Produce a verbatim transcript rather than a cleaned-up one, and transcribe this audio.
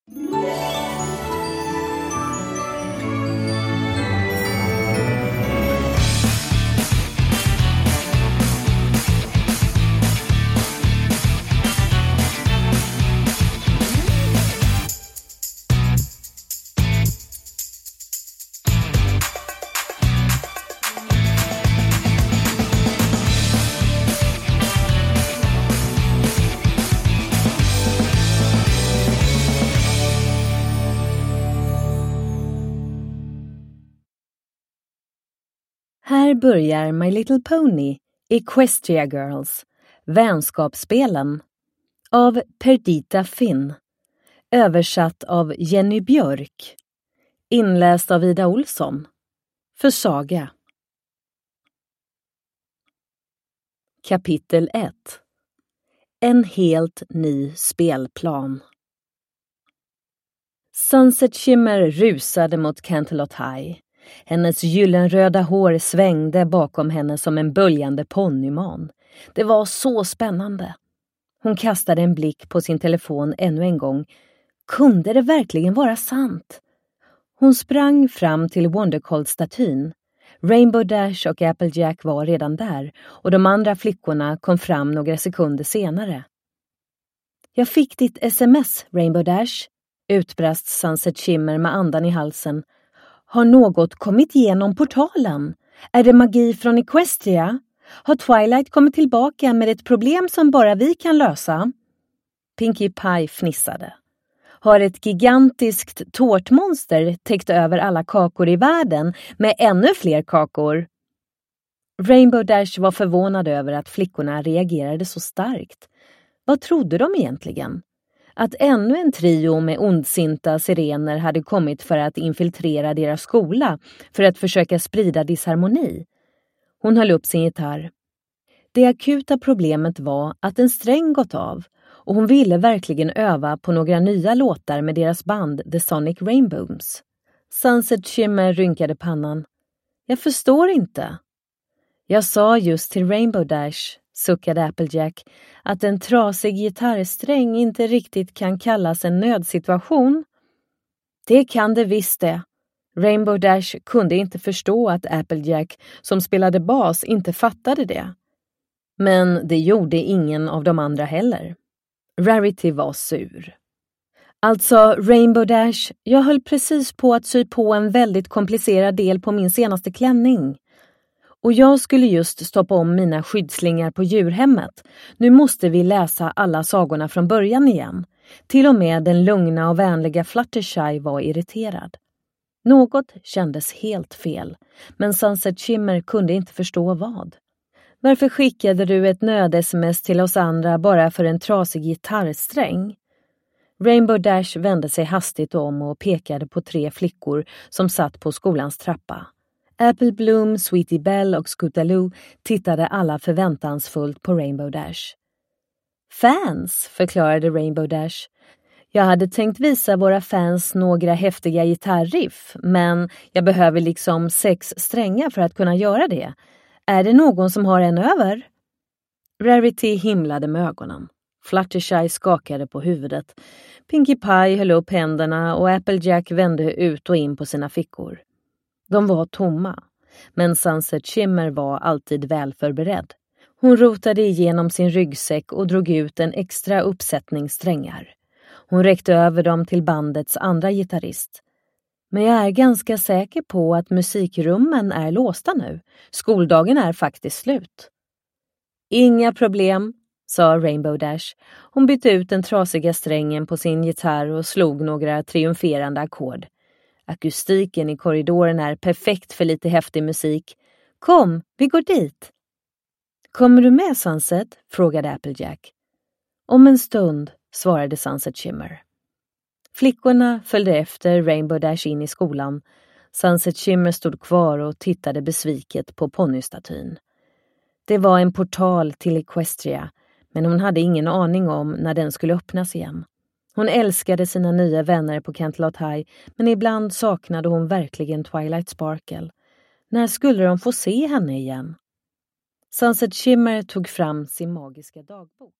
Här börjar My Little Pony, Equestria Girls, vänskapsspelen, av Perdita Finn, översatt av Jenny Björk, inläst av Ida Olsson, för Saga. Kapitel ett. En helt ny spelplan. Sunset Shimmer rusade mot Canterlot High. Hennes gyllenröda hår svängde bakom henne som en böljande ponnyman. Det var så spännande. Hon kastade en blick på sin telefon ännu en gång. Kunde det verkligen vara sant? Hon sprang fram till Wondercolt-statyn. Rainbow Dash och Applejack var redan där och de andra flickorna kom fram några sekunder senare. Jag fick ditt sms, Rainbow Dash, utbrast Sunset Shimmer med andan i halsen. Har något kommit igenom portalen? Är det magi från Equestria? Har Twilight kommit tillbaka med ett problem som bara vi kan lösa? Pinkie Pie fnissade. Har ett gigantiskt tårtmonster täckt över alla kakor i världen med ännu fler kakor? Rainbow Dash var förvånad över att flickorna reagerade så starkt. Vad trodde de egentligen? Att ännu en trio med ondsinta sirener hade kommit för att infiltrera deras skola för att försöka sprida disharmoni. Hon höll upp sin gitarr. Det akuta problemet var att en sträng gått av och hon ville verkligen öva på några nya låtar med deras band The Sonic Rainbows. Sunset Shimmer rynkade pannan. Jag förstår inte. Jag sa just till Rainbow Dash, suckade Applejack, att en trasig gitarrsträng inte riktigt kan kallas en nödsituation. Det kan det visst det. Rainbow Dash kunde inte förstå att Applejack, som spelade bas, inte fattade det. Men det gjorde ingen av de andra heller. Rarity var sur. Alltså, Rainbow Dash, jag höll precis på att sy på en väldigt komplicerad del på min senaste klänning. Och jag skulle just stoppa om mina skyddslingar på djurhemmet. Nu måste vi läsa alla sagorna från början igen. Till och med den lugna och vänliga Fluttershy var irriterad. Något kändes helt fel, men Sunset Shimmer kunde inte förstå vad. Varför skickade du ett nöd-sms till oss andra bara för en trasig gitarrsträng? Rainbow Dash vände sig hastigt om och pekade på tre flickor som satt på skolans trappa. Apple Bloom, Sweetie Belle och Scootaloo tittade alla förväntansfullt på Rainbow Dash. Fans, förklarade Rainbow Dash. Jag hade tänkt visa våra fans några häftiga gitarriff, men jag behöver liksom sex strängar för att kunna göra det. Är det någon som har en över? Rarity himlade med ögonen. Fluttershy skakade på huvudet. Pinkie Pie höll upp händerna och Applejack vände ut och in på sina fickor. De var tomma, men Sunset Shimmer var alltid väl förberedd. Hon rotade igenom sin ryggsäck och drog ut en extra uppsättning strängar. Hon räckte över dem till bandets andra gitarrist. Men jag är ganska säker på att musikrummen är låsta nu. Skoldagen är faktiskt slut. Inga problem, sa Rainbow Dash. Hon bytte ut den trasiga strängen på sin gitarr och slog några triumferande ackord. Akustiken i korridoren är perfekt för lite häftig musik. Kom, vi går dit. Kommer du med, Sunset? Frågade Applejack. Om en stund, svarade Sunset Shimmer. Flickorna följde efter Rainbow Dash in i skolan. Sunset Shimmer stod kvar och tittade besviket på ponnystatyn. Det var en portal till Equestria, men hon hade ingen aning om när den skulle öppnas igen. Hon älskade sina nya vänner på Canterlot High, men ibland saknade hon verkligen Twilight Sparkle. När skulle de få se henne igen? Sunset Shimmer tog fram sin magiska dagbok.